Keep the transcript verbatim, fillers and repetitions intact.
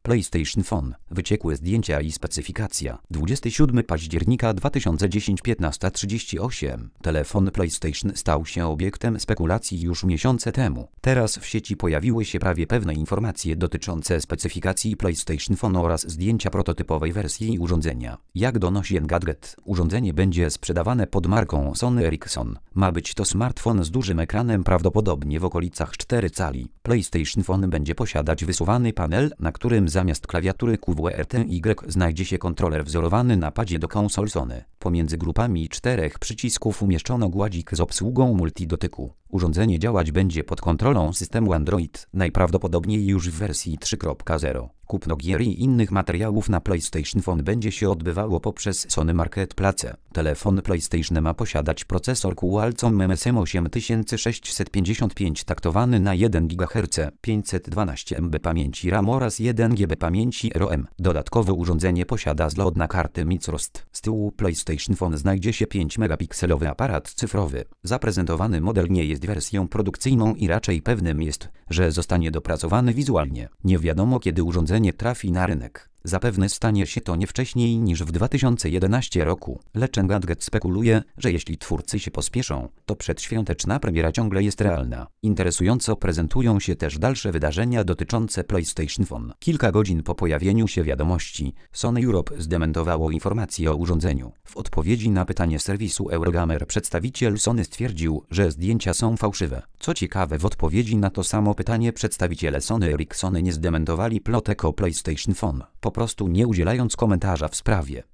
PlayStation Phone. Wyciekłe zdjęcia i specyfikacja. dwudziestego siódmego października dwa tysiące dziesiątego, piętnasta trzydzieści osiem. Telefon PlayStation stał się obiektem spekulacji już miesiące temu. Teraz w sieci pojawiły się prawie pewne informacje dotyczące specyfikacji PlayStation Phone oraz zdjęcia prototypowej wersji urządzenia. Jak donosi Engadget, urządzenie będzie sprzedawane pod marką Sony Ericsson. Ma być to smartfon z dużym ekranem, prawdopodobnie w okolicach czterech cali. PlayStation Phone będzie posiadać wysuwany panel, na którym zamiast klawiatury Q W E R T Y znajdzie się kontroler wzorowany na padzie do konsol Sony. Pomiędzy grupami czterech przycisków umieszczono gładzik z obsługą multidotyku. Urządzenie działać będzie pod kontrolą systemu Android, najprawdopodobniej już w wersji trzy kropka zero. Kupno gier i innych materiałów na PlayStation Phone będzie się odbywało poprzez Sony Marketplace. Telefon PlayStation ma posiadać procesor Qualcomm M S M osiem tysięcy sześćset pięćdziesiąt pięć taktowany na jeden gigaherc, pięćset dwanaście megabytów pamięci RAM oraz jeden gigabyt pamięci ROM. Dodatkowe urządzenie posiada zlot na karty Microsoft. Z tyłu PlayStation Phone znajdzie się pięć megapikselowy aparat cyfrowy. Zaprezentowany model nie jest wersją produkcyjną i raczej pewnym jest, że zostanie dopracowany wizualnie. Nie wiadomo, kiedy urządzenie trafi na rynek. Zapewne stanie się to nie wcześniej niż w dwa tysiące jedenastym roku, lecz Engadget spekuluje, że jeśli twórcy się pospieszą, to przedświąteczna premiera ciągle jest realna. Interesująco prezentują się też dalsze wydarzenia dotyczące PlayStation Phone. Kilka godzin po pojawieniu się wiadomości, Sony Europe zdementowało informacje o urządzeniu. W odpowiedzi na pytanie serwisu Eurogamer przedstawiciel Sony stwierdził, że zdjęcia są fałszywe. Co ciekawe, w odpowiedzi na to samo pytanie przedstawiciele Sony Ericsson nie zdementowali plotek o PlayStation Phone, po prostu nie udzielając komentarza w sprawie.